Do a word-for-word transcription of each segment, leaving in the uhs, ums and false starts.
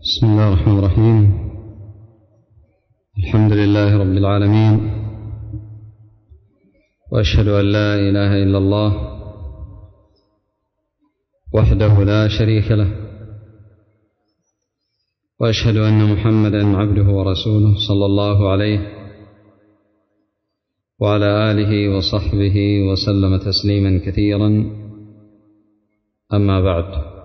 بسم الله الرحمن الرحيم. الحمد لله رب العالمين، وأشهد أن لا إله إلا الله وحده لا شريك له، وأشهد أن محمدا عبده ورسوله صلى الله عليه وعلى آله وصحبه وسلم تسليما كثيرا. أما بعد،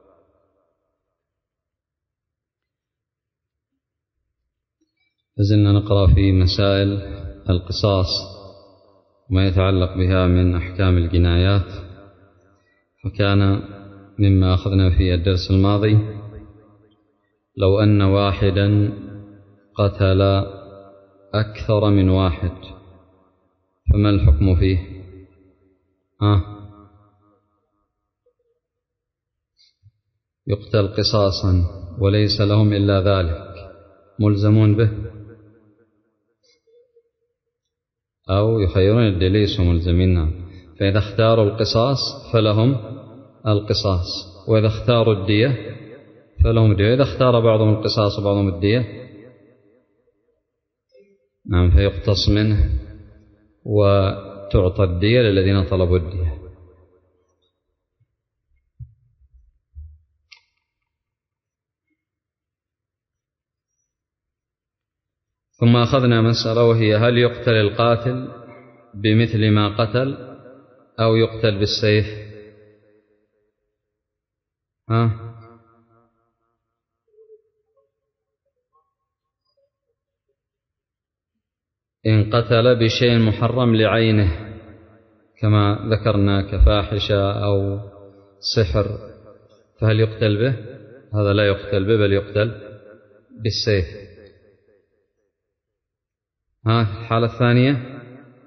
لازلنا نقرأ في مسائل القصاص وما يتعلق بها من أحكام الجنايات، فكان مما أخذنا في الدرس الماضي لو أن واحدا قتل أكثر من واحد فما الحكم فيه؟ آه. يقتل قصاصا وليس لهم إلا ذلك، ملزمون به أو يخيرون الدية ليسوا ملزمين، فإذا اختاروا القصاص فلهم القصاص، وإذا اختاروا الدية فلهم الدية. إذا اختار بعضهم القصاص وبعضهم الدية نعم فيقتص منه وتعطى الدية للذين طلبوا الدية. ثم أخذنا مسألة وهي: هل يقتل القاتل بمثل ما قتل أو يقتل بالسيف؟ ها؟ إن قتل بشيء محرم لعينه كما ذكرنا كفاحشة أو سحر فهل يقتل به؟ هذا لا يقتل به، بل يقتل بالسيف. ها الحالة الثانية: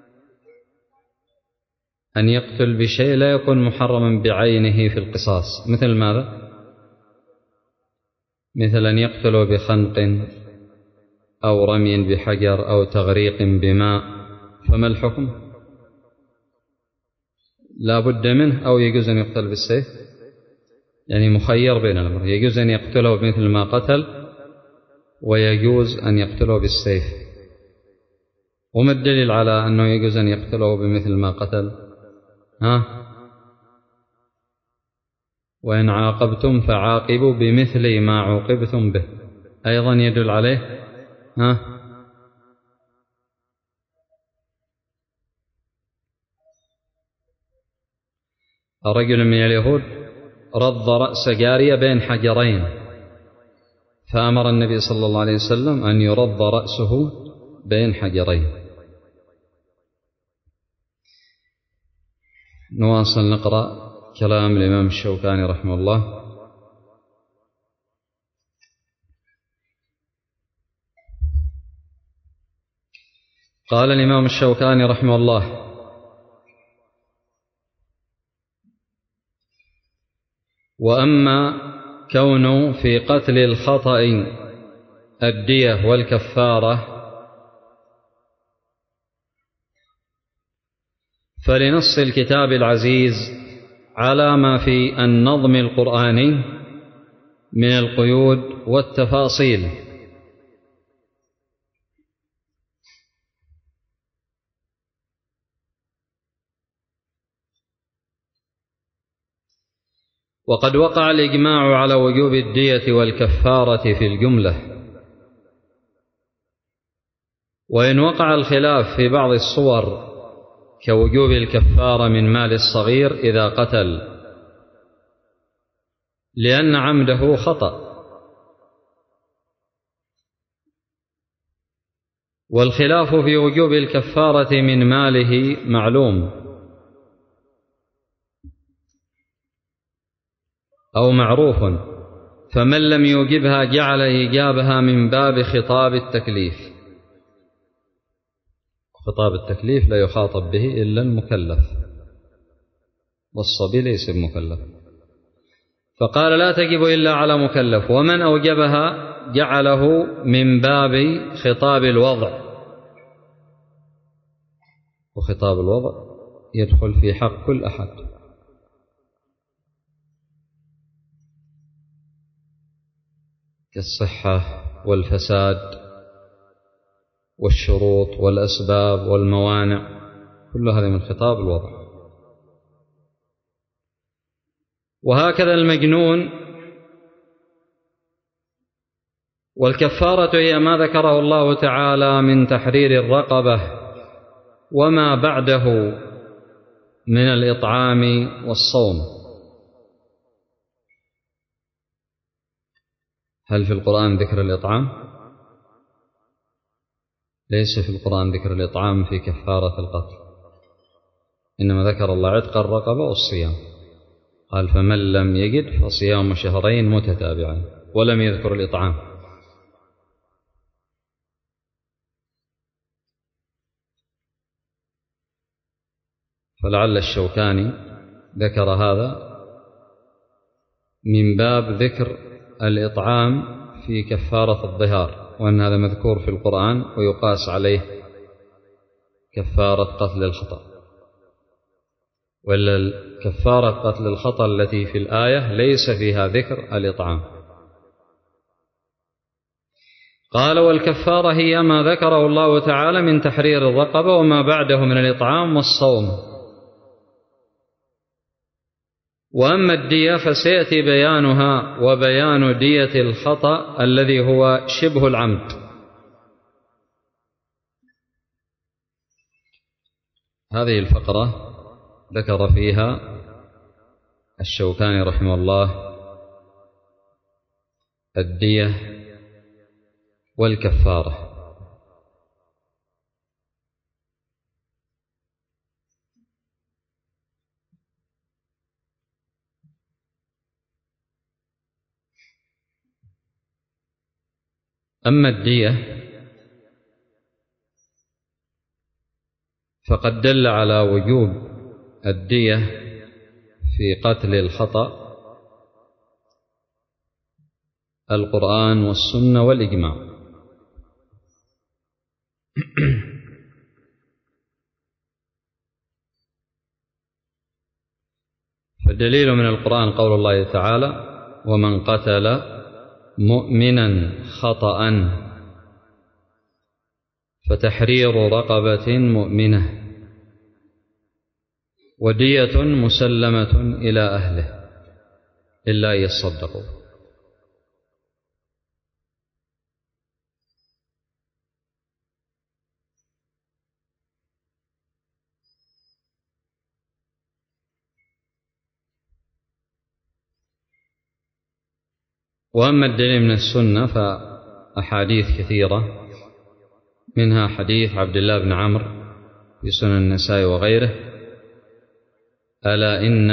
أن يقتل بشيء لا يكون محرما بعينه في القصاص، مثل ماذا؟ مثل أن يقتل بخنق أو رمي بحجر أو تغريق بماء، فما الحكم؟ لا بد منه أو يجوز أن يقتل بالسيف؟ يعني مخير بين الأمر، يجوز أن يقتله بمثل ما قتل ويجوز أن يقتله بالسيف. وما الدليل على أنه يجوز أن يقتله بمثل ما قتل؟ ها؟ وإن عاقبتم فعاقبوا بمثل ما عوقبتم به، أيضا يدل عليه. ها؟ رجل من اليهود رض رأس جارية بين حجرين، فأمر النبي صلى الله عليه وسلم أن يرض رأسه بين حجرين. نواصل نقرأ كلام الإمام الشوكاني رحمه الله. قال الإمام الشوكاني رحمه الله: وأما كونه في قتل الخطأ الدية والكفارة فلنص الكتاب العزيز على ما في النظم القرآني من القيود والتفاصيل، وقد وقع الإجماع على وجوب الدية والكفارة في الجملة، وإن وقع الخلاف في بعض الصور كوجوب الكفارة من مال الصغير إذا قتل لأن عمده خطأ، والخلاف في وجوب الكفارة من ماله معلوم أو معروف، فمن لم يوجبها جعل إيجابها من باب خطاب التكليف، خطاب التكليف لا يخاطب به إلا المكلف، والصبي ليس بمكلف، فقال لا تجب إلا على مكلف، ومن أوجبها جعله من باب خطاب الوضع، وخطاب الوضع يدخل في حق كل أحد. كالصحة والفساد والشروط والأسباب والموانع، كل هذه من خطاب الوضع. وهكذا المجنون. والكفارة هي ما ذكره الله تعالى من تحرير الرقبة وما بعده من الإطعام والصوم. هل في القرآن ذكر الإطعام؟ ليس في القرآن ذكر الإطعام في كفارة القتل، إنما ذكر الله عتق الرقبة والصيام، قال فمن لم يجد فصيام شهرين متتابعين، ولم يذكر الإطعام. فلعل الشوكاني ذكر هذا من باب ذكر الإطعام في كفارة الظهار، وأن هذا مذكور في القرآن ويقاس عليه كفارة قتل الخطأ، وإلا كفارة قتل الخطأ التي في الآية ليس فيها ذكر الإطعام. قال والكفارة هي ما ذكره الله تعالى من تحرير الرقبة وما بعده من الإطعام والصوم. وأما الدية فسيأتي بيانها وبيان دية الخطأ الذي هو شبه العمد. هذه الفقرة ذكر فيها الشوكاني رحمه الله الدية والكفارة. أما الدية فقد دل على وجوب الدية في قتل الخطأ القرآن والسنة والإجماع. فالدليل من القرآن قول الله تعالى ومن قتل مؤمنا خطأ فتحرير رقبة مؤمنة ودية مسلمة إلى أهله إلا أن يصدقوا. وأما الدليل من السنة فأحاديث كثيرة، منها حديث عبد الله بن عمرو في سنن النسائي وغيره ألا إن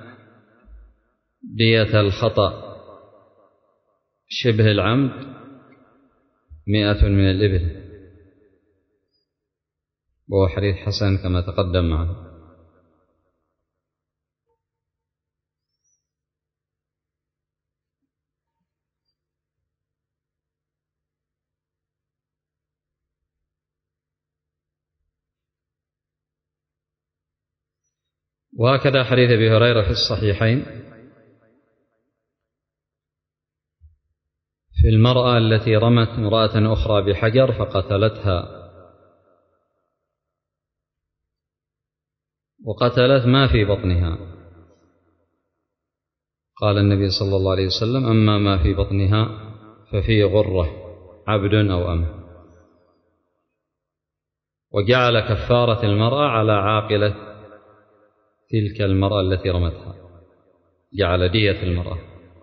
دية الخطأ شبه العمد مئة من الإبل، وهو حديث حسن كما تقدم معنا. وهكذا حديث أبي هريرة في الصحيحين في المرأة التي رمت امرأة أخرى بحجر فقتلتها، وقتلت ما في بطنها، قال النبي صلى الله عليه وسلم أما ما في بطنها ففي غرة عبد أو أمة، وجعل كفارة المرأة على عاقلة تلك المرأة التي رمتها، جعل دية المرأة.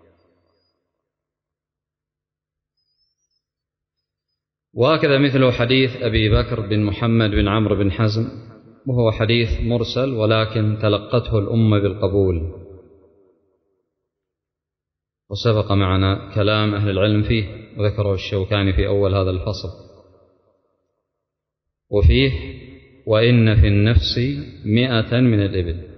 وهكذا مثل حديث أبي بكر بن محمد بن عمرو بن حزم، وهو حديث مرسل ولكن تلقته الأمة بالقبول، وسبق معنا كلام أهل العلم فيه وذكره الشوكاني في أول هذا الفصل. وفيه وإن في النفس مئة من الإبل.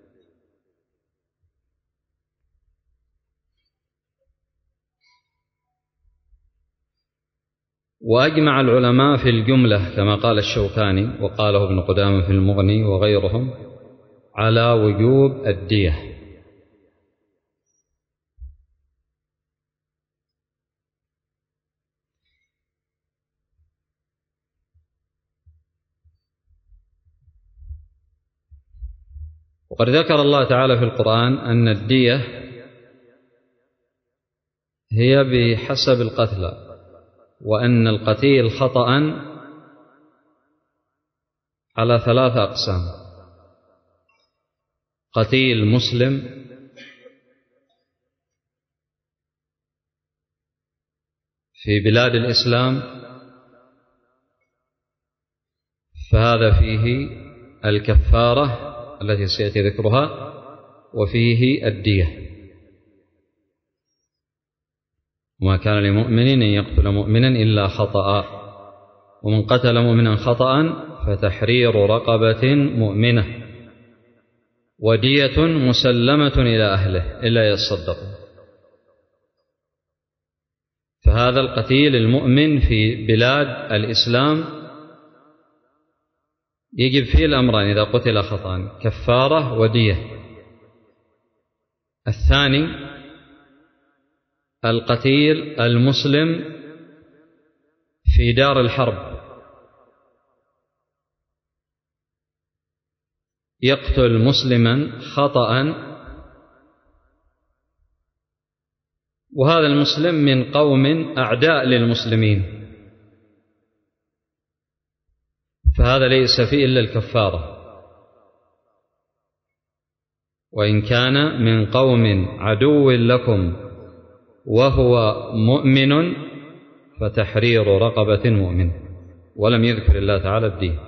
وأجمع العلماء في الجملة كما قال الشوكاني وقاله ابن قدامة في المغني وغيرهم على وجوب الدية. وقد ذكر الله تعالى في القرآن أن الدية هي بحسب القتلى، وأن القتيل خطأ على ثلاثة أقسام: قتيل مسلم، في بلاد الإسلام، فهذا فيه الكفارة التي سيأتي ذكرها، وفيه الدية. وما كان لمؤمن أن يقتل مؤمنا إلا خطأ، ومن قتل مؤمنا خطأ فتحرير رقبة مؤمنة ودية مسلمة إلى أهله إلا يصدقون. فهذا القتيل المؤمن في بلاد الإسلام يجب فيه الأمران إذا قتل خطأ: كفارة ودية. الثاني القتيل المسلم في دار الحرب، يقتل مسلما خطأ، وهذا المسلم من قوم أعداء للمسلمين، فهذا ليس فيه إلا الكفارة. وإن كان من قوم عدو لكم وهو مؤمن فتحرير رقبة مؤمن، ولم يذكر الله تعالى الدين.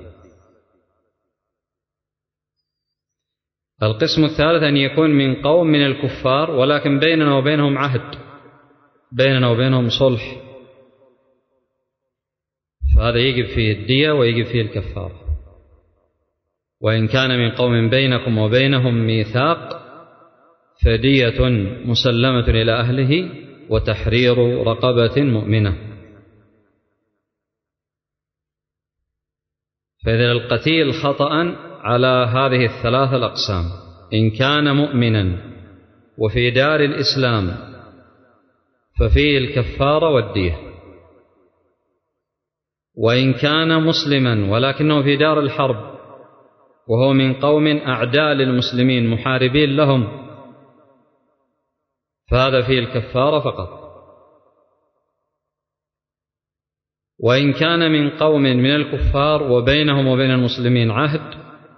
القسم الثالث أن يكون من قوم من الكفار ولكن بيننا وبينهم عهد، بيننا وبينهم صلح، فهذا يجب فيه الدية ويجب فيه الكفارة. وإن كان من قوم بينكم وبينهم ميثاق فدية مسلمة إلى أهله وتحرير رقبة مؤمنة. فإذا القتيل خطأ على هذه الثلاث الأقسام: إن كان مؤمنا وفي دار الإسلام ففيه الكفارة والدية، وإن كان مسلما ولكنه في دار الحرب وهو من قوم أعداء للمسلمين محاربين لهم فهذا فيه الكفارة فقط. وإن كان من قوم من الكفار وبينهم وبين المسلمين عهد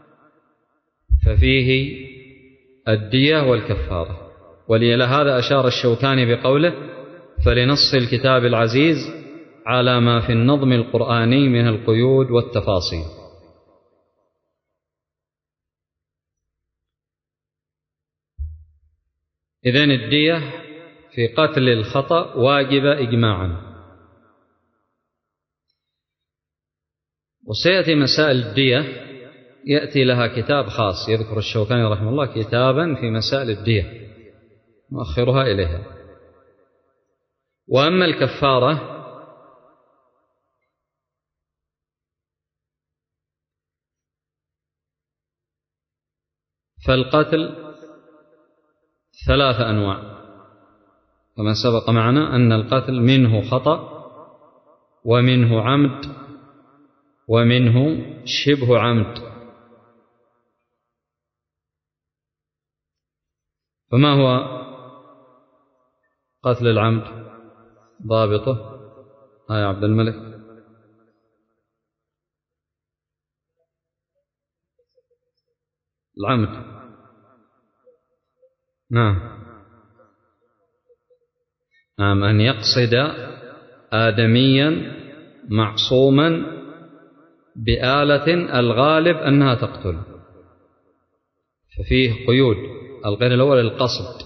ففيه الدية والكفارة. ولهذا أشار الشوكاني بقوله: فلنص الكتاب العزيز على ما في النظم القرآني من القيود والتفاصيل. إذن الدية في قتل الخطأ واجبة إجماعا. وسيأتي مسائل الدية يأتي لها كتاب خاص، يذكر الشوكاني رحمه الله كتابا في مسائل الدية نؤخرها إليها. وأما الكفارة فالقتل ثلاث أنواع، كما سبق معنا أن القتل منه خطأ ومنه عمد ومنه شبه عمد. فما هو قتل العمد؟ ضابطه ها يا عبد الملك؟ العمد نعم نعم أن يقصد آدميا معصوما بآلة الغالب أنها تقتل، ففيه قيود. القيد الأول القصد،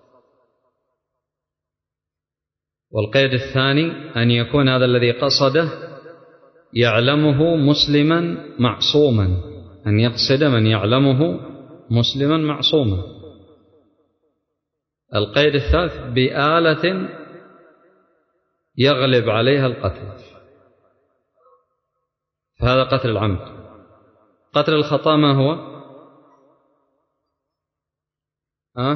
والقيد الثاني أن يكون هذا الذي قصده يعلمه مسلما معصوما، أن يقصد من يعلمه مسلما معصوما. القيد الثالث بآلة يغلب عليها القتل، فهذا قتل العمد. قتل الخطأ ما هو؟ أه؟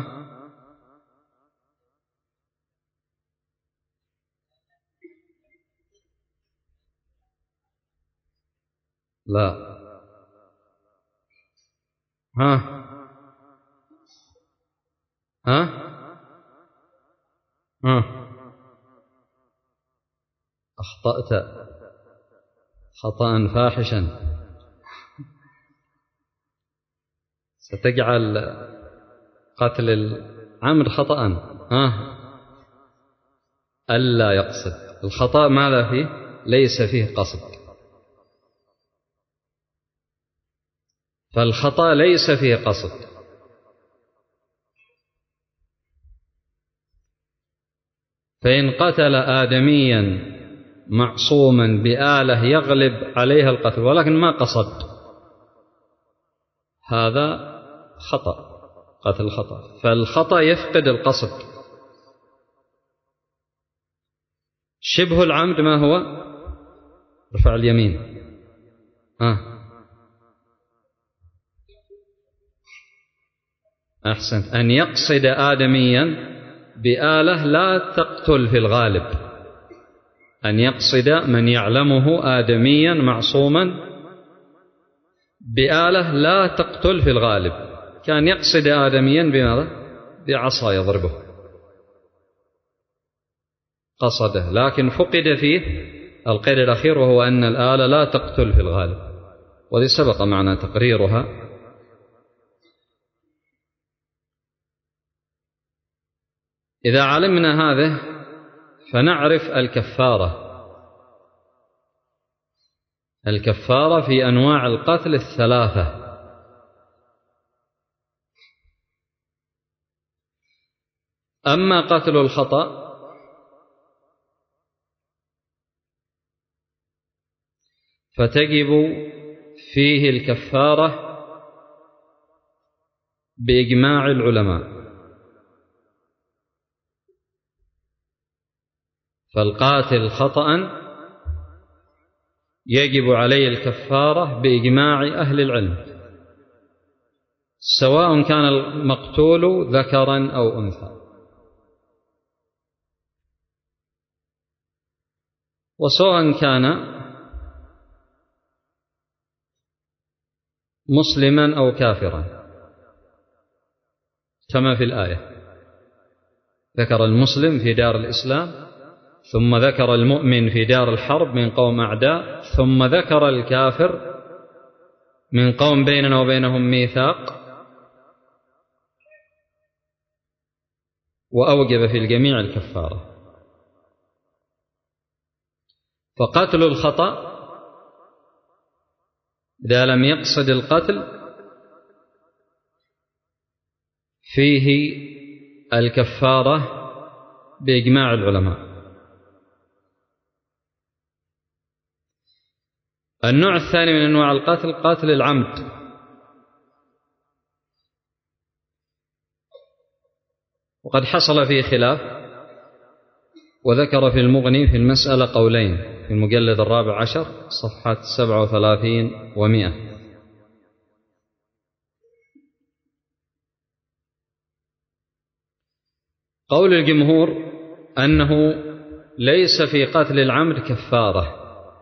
لا ها ها ها أخطأت خطأ فاحشا، ستجعل قتل العمد خطأ. ها ألا يقصد. الخطأ ماذا فيه؟ ليس فيه قصد، فالخطأ ليس فيه قصد. فإن قتل آدميا معصوما بآلة يغلب عليها القتل ولكن ما قصد، هذا خطأ، قتل خطأ. فالخطأ يفقد القصد. شبه العمد ما هو؟ رفع اليمين. آه. أحسنت. أن يقصد آدميا بآلة لا تقتل في الغالب، أن يقصد من يعلمه آدميا معصوما بآلة لا تقتل في الغالب، كان يقصد آدميا بماذا؟ بعصا يضربه، قصده، لكن فقد فيه القيد الأخير وهو أن الآلة لا تقتل في الغالب، وذي سبق معنا تقريرها. إذا علمنا هذا فنعرف الكفارة. الكفارة في أنواع القتل الثلاثة. أما قتل الخطأ فتجب فيه الكفارة بإجماع العلماء، فالقاتل خطأ يجب عليه الكفارة بإجماع أهل العلم، سواء كان المقتول ذكرا أو أنثى. وسواء كان مسلما أو كافرا، كما في الآية ذكر المسلم في دار الإسلام، ثم ذكر المؤمن في دار الحرب من قوم أعداء، ثم ذكر الكافر من قوم بيننا وبينهم ميثاق، وأوجب في الجميع الكفارة. فقتل الخطأ إذا لم يقصد القتل فيه الكفارة بإجماع العلماء. النوع الثاني من أنواع القتل قتل العمد، وقد حصل فيه خلاف، وذكر في المغني في المسألة قولين في المجلد الرابع عشر صفحة سبعة وثلاثين ومئة. قول الجمهور أنه ليس في قتل العمد كفارة،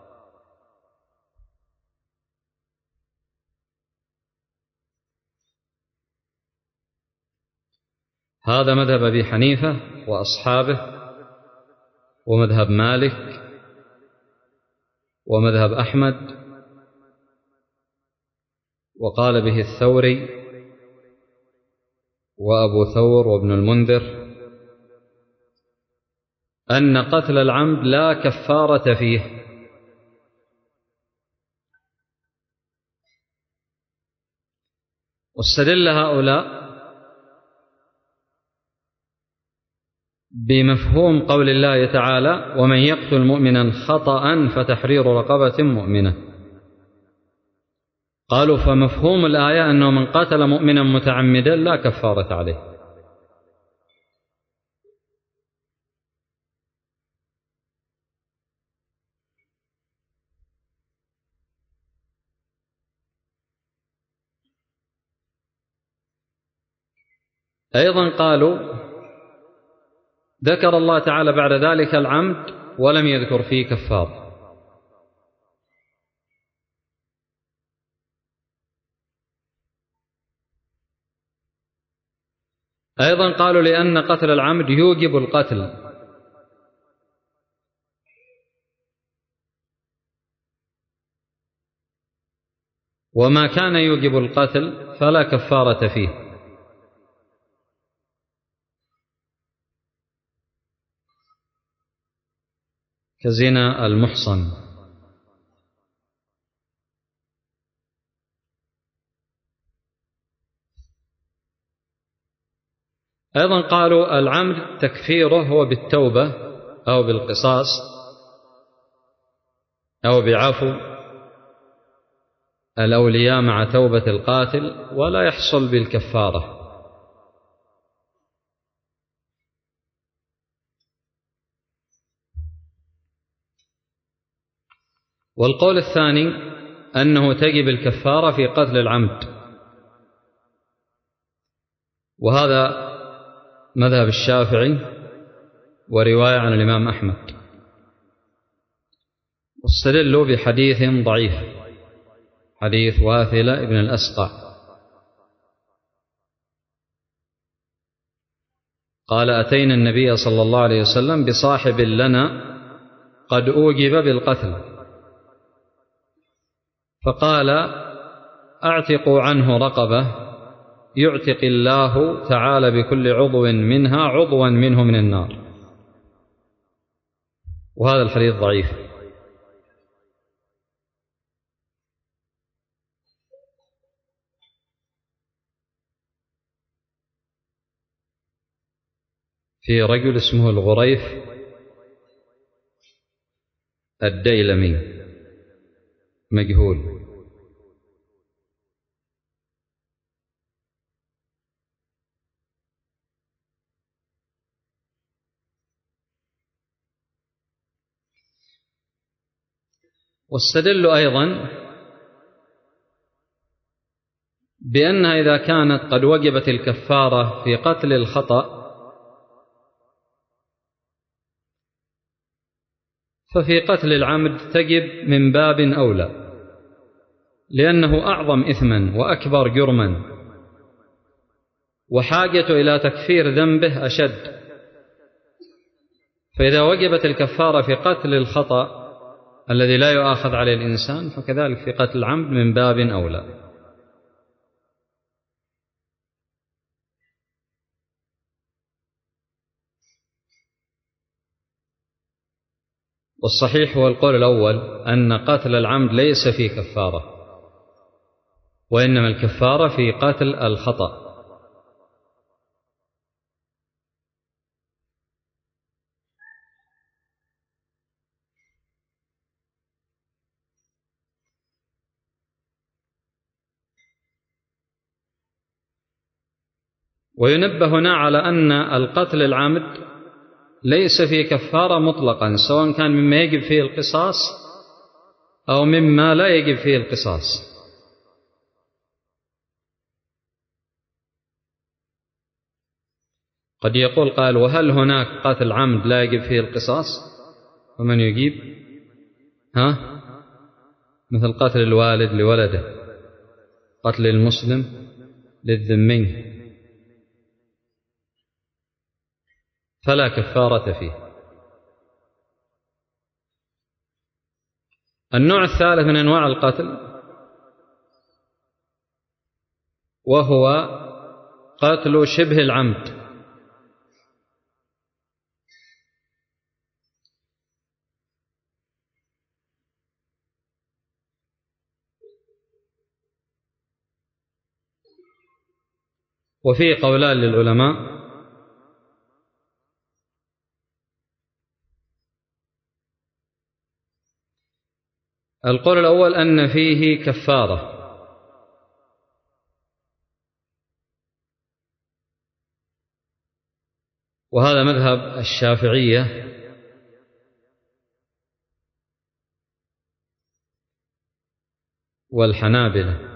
هذا مذهب أبي حنيفة وأصحابه، ومذهب مالك، ومذهب أحمد، وقال به الثوري وأبو ثور وابن المنذر، أن قتل العمد لا كفارة فيه. واستدل هؤلاء بمفهوم قول الله تعالى: ومن يقتل مؤمنا خطأ فتحرير رقبة مؤمنة. قالوا فمفهوم الآية أنه من قتل مؤمنا متعمدا لا كفارة عليه. أيضا قالوا ذكر الله تعالى بعد ذلك العمد ولم يذكر فيه كفارة، أيضا قالوا لأن قتل العمد يوجب القتل، وما كان يوجب القتل فلا كفارة فيه، كزنا المحصن. أيضا قالوا العمد تكفيره هو بالتوبة أو بالقصاص أو بعفو الأولياء مع توبة القاتل، ولا يحصل بالكفارة. والقول الثاني أنه تجب الكفارة في قتل العمد، وهذا مذهب الشافعي ورواية عن الإمام أحمد، واستدلوا بحديث ضعيف، حديث واثلة بن الأسقع قال: أتينا النبي صلى الله عليه وسلم بصاحب لنا قد أوجب بالقتل، فقال: أعتقوا عنه رقبة يعتق الله تعالى بكل عضو منها عضوا منه من النار. وهذا الحديث ضعيف. في رجل اسمه الغريف الديلمي مجهول. واستدلوا أيضا بأنها إذا كانت قد وجبت الكفارة في قتل الخطأ ففي قتل العمد تجب من باب أولى، لأنه أعظم إثما وأكبر جرما، وحاجة إلى تكفير ذنبه أشد. فإذا وجبت الكفارة في قتل الخطأ الذي لا يؤاخذ عليه الإنسان، فكذلك في قتل العمد من باب أولى. والصحيح هو القول الأول، أن قتل العمد ليس فيه كفارة، وإنما الكفارة في قتل الخطأ. وينبه هنا على أن القتل العمد ليس فيه كفارة مطلقا، سواء كان مما يجب فيه القصاص أو مما لا يجب فيه القصاص. قد يقول قال: وهل هناك قتل عمد لا يجب فيه القصاص؟ ومن يجيب؟ ها؟ مثل قتل الوالد لولده، قتل المسلم للذمي، فلا كفارة فيه. النوع الثالث من أنواع القتل وهو قتل شبه العمد، وفيه قولان للعلماء. القول الأول أن فيه كفارة، وهذا مذهب الشافعية والحنابلة.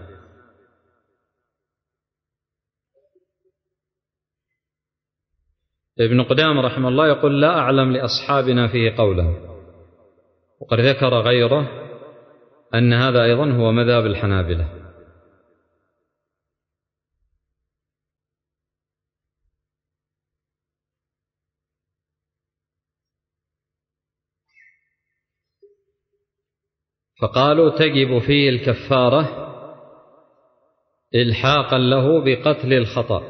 ابن قدامة رحمه الله يقول: لا أعلم لأصحابنا فيه قولا، وقد ذكر غيره أن هذا أيضا هو مذهب الحنابلة. فقالوا تجب فيه الكفارة إلحاقا له بقتل الخطأ،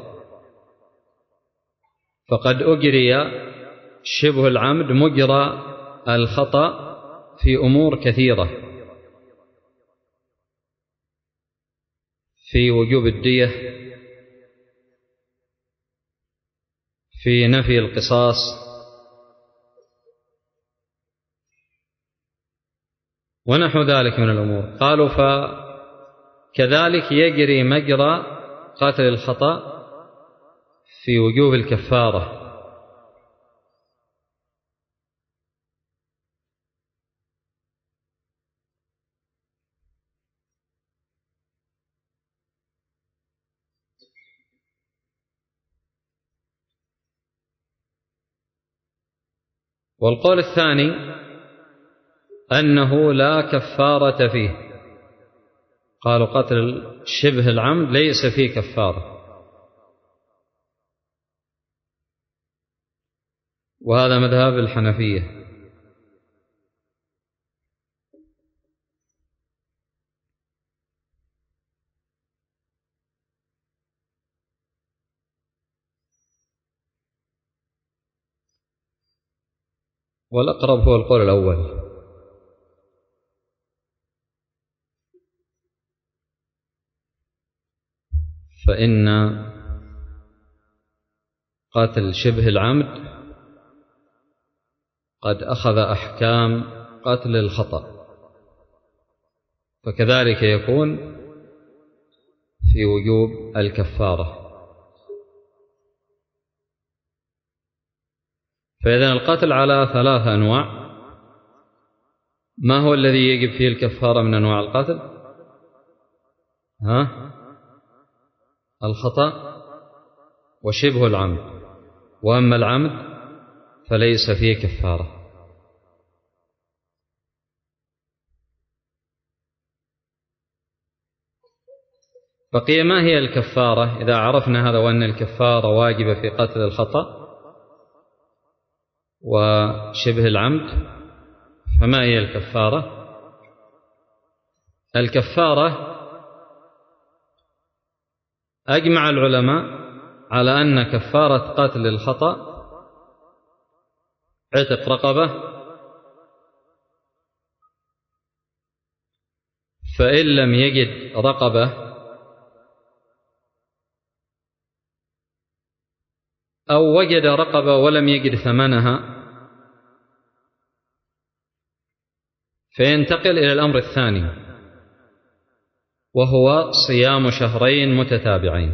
فقد أجري شبه العمد مجرى الخطأ في أمور كثيرة، في وجوب الدية، في نفي القصاص، ونحو ذلك من الأمور. قالوا فكذلك يجري مجرى قتل الخطأ في وجوب الكفارة. والقول الثاني أنه لا كفارة فيه، قالوا قتل شبه العمد ليس فيه كفارة، وهذا مذهب الحنفية. والأقرب هو القول الأول، فإن قتل شبه العمد قد أخذ أحكام قتل الخطأ، فكذلك يكون في وجوب الكفارة. فإذا القتل على ثلاث أنواع. ما هو الذي يجب فيه الكفارة من أنواع القتل؟ ها؟ الخطأ وشبه العمد، وأما العمد فليس فيه كفارة. بقي ما هي الكفارة؟ إذا عرفنا هذا وأن الكفارة واجبة في قتل الخطأ وشبه العمد، فما هي الكفارة؟ الكفارة أجمع العلماء على أن كفارة قتل الخطأ عتق رقبة، فإن لم يجد رقبة أو وجد رقبة ولم يجد ثمنها فينتقل إلى الأمر الثاني، وهو صيام شهرين متتابعين.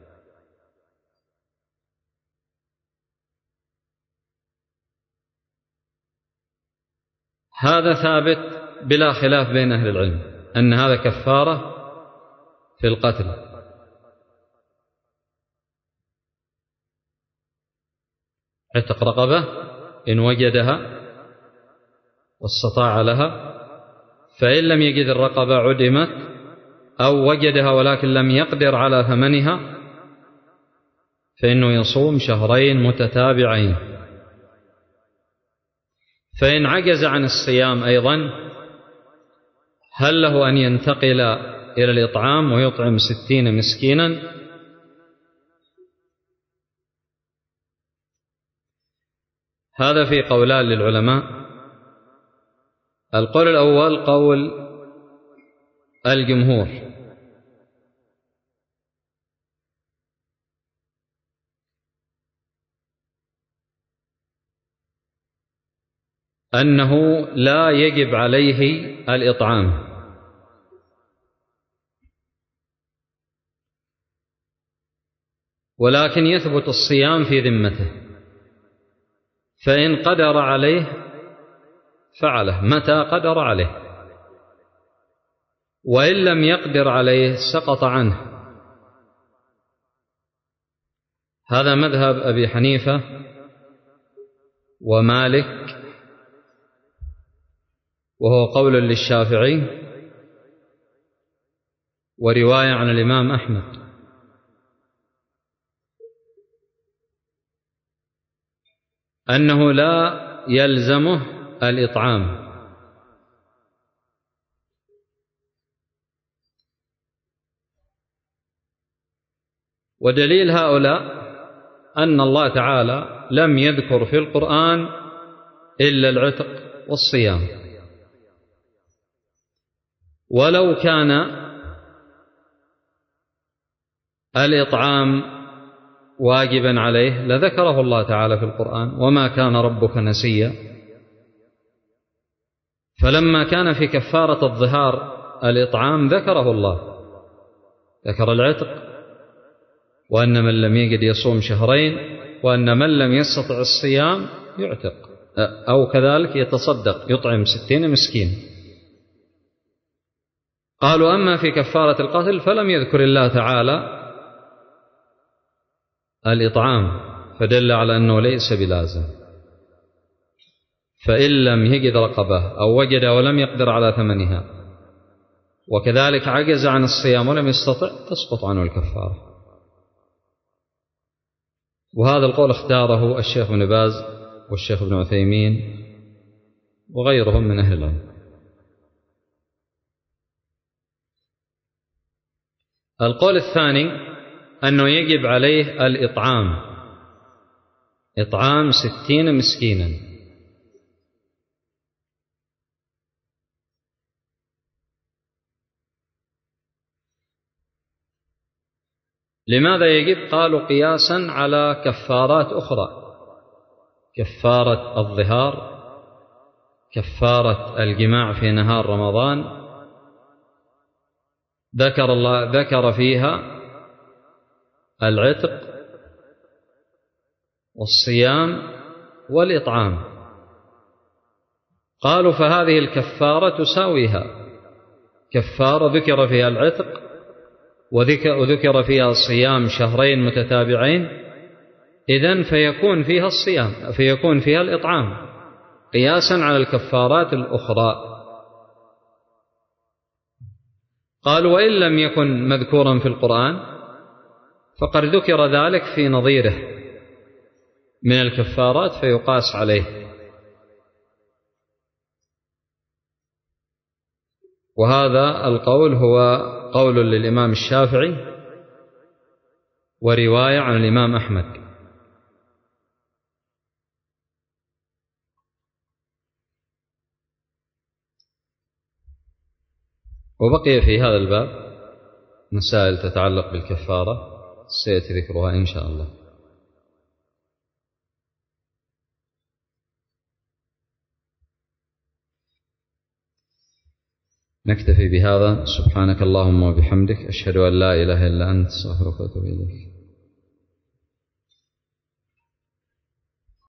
هذا ثابت بلا خلاف بين أهل العلم أن هذا كفارة في القتل. عتق رقبة إن وجدها واستطاع لها، فإن لم يجد الرقبة عدمت، أو وجدها ولكن لم يقدر على ثمنها فإنه يصوم شهرين متتابعين. فإن عجز عن الصيام أيضا هل له أن ينتقل إلى الإطعام ويطعم ستين مسكينا؟ هذا في قولان للعلماء. القول الأول قول الجمهور، أنه لا يجب عليه الإطعام، ولكن يثبت الصيام في ذمته، فإن قدر عليه فعله متى قدر عليه، وإن لم يقدر عليه سقط عنه. هذا مذهب أبي حنيفة ومالك، وهو قول للشافعي ورواية عن الإمام أحمد. أنه لا يلزمه الإطعام، ودليل هؤلاء أن الله تعالى لم يذكر في القرآن إلا العتق والصيام، ولو كان الإطعام واجبا عليه لذكره الله تعالى في القرآن: وما كان ربك نسيا. فلما كان في كفارة الظهار الإطعام ذكره الله، ذكر العتق، وأن من لم يجد يصوم شهرين، وأن من لم يستطع الصيام يعتق، أو كذلك يتصدق يطعم ستين مسكين. قالوا: أما في كفارة القتل فلم يذكر الله تعالى الإطعام، فدل على أنه ليس بلازم. فإن لم يجد رقبة أو وجد ولم يقدر على ثمنها، وكذلك عجز عن الصيام ولم يستطع، تسقط عنه الكفارة. وهذا القول اختاره الشيخ ابن باز والشيخ ابن عثيمين وغيرهم من أهل العلم. القول الثاني أنه يجب عليه الإطعام، إطعام ستين مسكينا. لماذا يجب؟ قالوا: قياسا على كفارات أخرى، كفارة الظهار، كفارة الجماع في نهار رمضان، ذكر الله ذكر فيها العتق والصيام والإطعام. قالوا: فهذه الكفارة تساويها، كفارة ذكر فيها العتق وذكر فيها صيام شهرين متتابعين، إذن فيكون فيها الصيام، فيكون فيها الإطعام، قياسا على الكفارات الأخرى. قالوا: وإن لم يكن مذكورا في القرآن فقد ذكر ذلك في نظيره من الكفارات فيقاس عليه. وهذا القول هو قول للإمام الشافعي ورواية عن الإمام أحمد. وبقي في هذا الباب مسائل تتعلق بالكفارة سيأتي ذكرها إن شاء الله. نكتفي بهذا. سبحانك اللهم وبحمدك، أشهد أن لا إله إلا أنت، أستغفرك وأتوب إليك.